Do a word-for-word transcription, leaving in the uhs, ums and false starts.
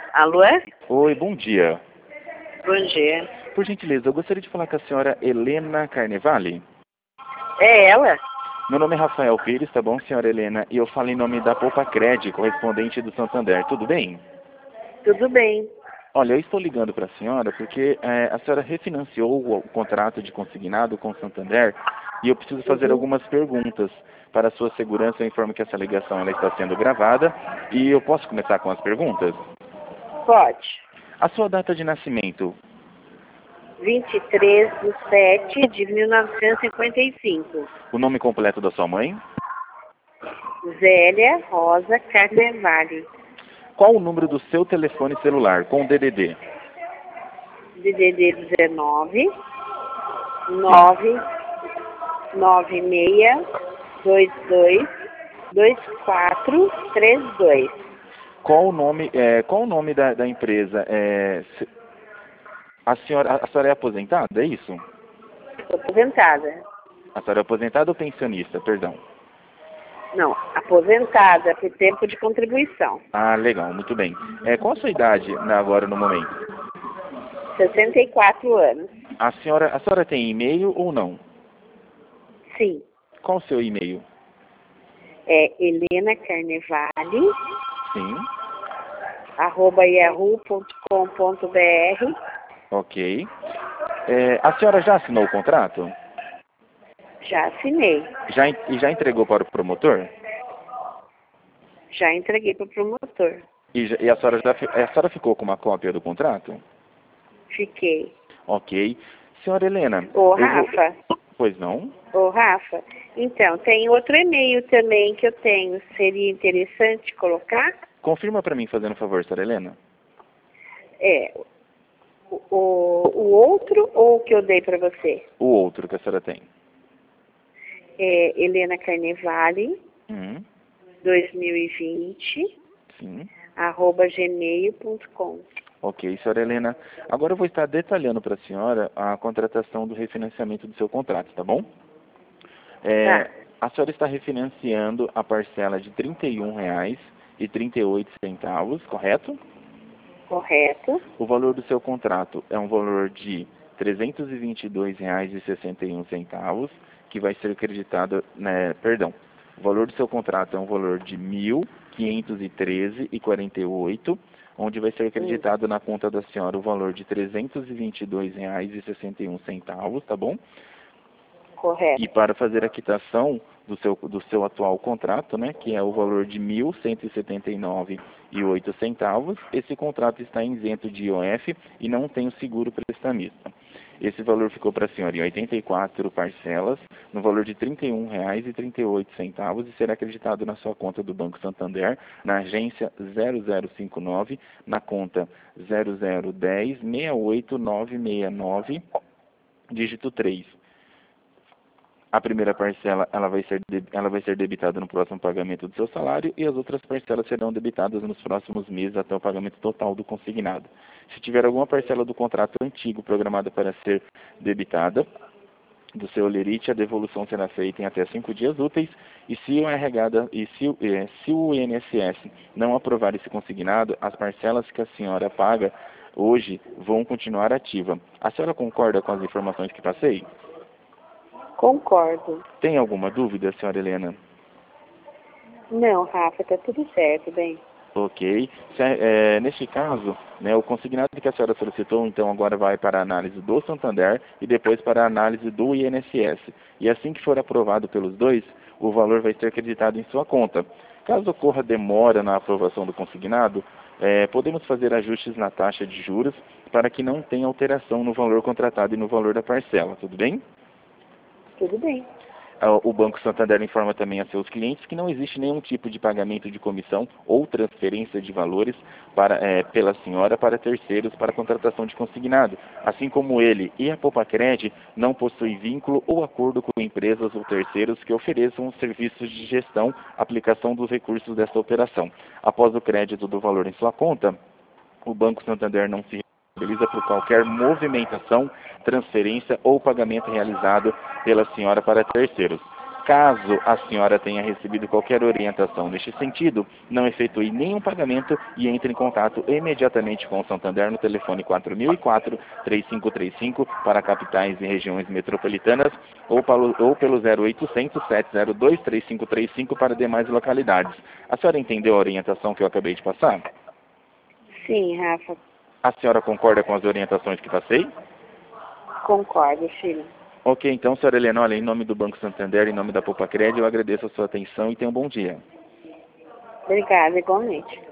Alô? Oi, bom dia. Bom dia. Por gentileza, eu gostaria de falar com a senhora Helena Carnevale. É ela? Meu nome é Rafael Pires, tá bom, senhora Helena? E eu falo em nome da Poupa Cred, correspondente do Santander. Tudo bem? Tudo bem. Olha, eu estou ligando para a senhora porque é, a senhora refinanciou o, o contrato de consignado com o Santander e eu preciso fazer Uhum. algumas perguntas. Para a sua segurança, eu informo que essa ligação ela está sendo gravada e eu posso começar com as perguntas? Pode. A sua data de nascimento? vinte e três de sete de mil novecentos e cinquenta e cinco. O nome completo da sua mãe? Zélia Rosa Carnevale. Qual o número do seu telefone celular com D D D? D D D dezenove nove nove seis dois dois dois quatro três dois. Qual o nome, é, qual o nome da, da empresa? É, se- a, senhora, a senhora é aposentada, é isso? Estou aposentada. A senhora é aposentada ou pensionista, perdão? Não, aposentada por tempo de contribuição. Ah, legal, muito bem. É, qual a sua idade na- agora no momento? sessenta e quatro anos. A senhora, a senhora tem e-mail ou não? Sim. Qual o seu e-mail? É Helena Carnevale, Sim, arroba yahoo ponto com ponto br. ok. É, a senhora já assinou o contrato? Já assinei. Já, en- e já entregou para o promotor? Já entreguei para o promotor. E, já- e a, senhora já, fi- a senhora ficou com uma cópia do contrato? Fiquei. Ok. Senhora Helena, Ô, eu vou... Rafa. Pois não? Ô, Rafa. Então, tem outro e-mail também que eu tenho. Seria interessante colocar? Confirma para mim, fazendo um favor, senhora Helena. É. O, o, o outro ou o que eu dei para você? O outro que a senhora tem. É Helena Carnevale, Hum, dois mil e vinte, sim. arroba gmail ponto com. Ok, senhora Helena. Agora eu vou estar detalhando para a senhora a contratação do refinanciamento do seu contrato, tá bom? É, Tá. a senhora está refinanciando a parcela de trinta e um reais e trinta e oito centavos, correto? Correto. O valor do seu contrato é um valor de trezentos e vinte e dois reais e sessenta e um centavos, que vai ser acreditado, né, perdão, o valor do seu contrato é um valor de mil quinhentos e treze reais e quarenta e oito centavos, onde vai ser Hum, acreditado na conta da senhora o valor de trezentos e vinte e dois reais e sessenta e um centavos, tá bom? E correto. para fazer a quitação do seu, do seu atual contrato, né, que é o valor de mil cento e setenta e nove reais e oito centavos, esse contrato está isento de I O F e não tem o seguro prestamista. Esse valor ficou para a senhora em oitenta e quatro parcelas, no valor de trinta e um reais e trinta e oito centavos e será acreditado na sua conta do Banco Santander, na agência zero zero cinco nove, na conta zero zero um zero seis oito nove seis nove, dígito três. A primeira parcela ela vai, ser de, ela vai ser debitada no próximo pagamento do seu salário e as outras parcelas serão debitadas nos próximos meses até o pagamento total do consignado. Se tiver alguma parcela do contrato antigo programada para ser debitada do seu olerite, a devolução será feita em até cinco dias úteis e se o R H da- e se, o- eh, se o I N S S não aprovar esse consignado, as parcelas que a senhora paga hoje vão continuar ativa. A senhora concorda com as informações que passei? Concordo. Tem alguma dúvida, senhora Helena? Não, Rafa, tá tudo certo, bem. Ok. Se, é, neste caso, né, o consignado que a senhora solicitou, então agora vai para a análise do Santander e depois para a análise do I N S S. E assim que for aprovado pelos dois, o valor vai ser acreditado em sua conta. Caso ocorra demora na aprovação do consignado, é, podemos fazer ajustes na taxa de juros para que não tenha alteração no valor contratado e no valor da parcela, tudo bem? Tudo bem. Ah, o Banco Santander informa também a seus clientes que não existe nenhum tipo de pagamento de comissão ou transferência de valores para, eh, pela senhora para terceiros para contratação de consignado, assim como ele e a Popacred não possuem vínculo ou acordo com empresas ou terceiros que ofereçam serviços de gestão, aplicação dos recursos desta operação. Após o crédito do valor em sua conta, o Banco Santander não se responsabiliza por qualquer movimentação, transferência ou pagamento realizado pela senhora para terceiros. Caso a senhora tenha recebido qualquer orientação neste sentido, não efetue nenhum pagamento e entre em contato imediatamente com o Santander no telefone quatro mil e quatro, três cinco três cinco para capitais e regiões metropolitanas ou, palo, ou pelo zero oitocentos, sete zero dois, três cinco três cinco para demais localidades. A senhora entendeu a orientação que eu acabei de passar? Sim, Rafa. A senhora concorda com as orientações que passei? Concordo, filho. Ok, então, senhora Helena, olha, em nome do Banco Santander, em nome da Poupa Crédito, eu agradeço a sua atenção e tenha um bom dia. Obrigada, igualmente.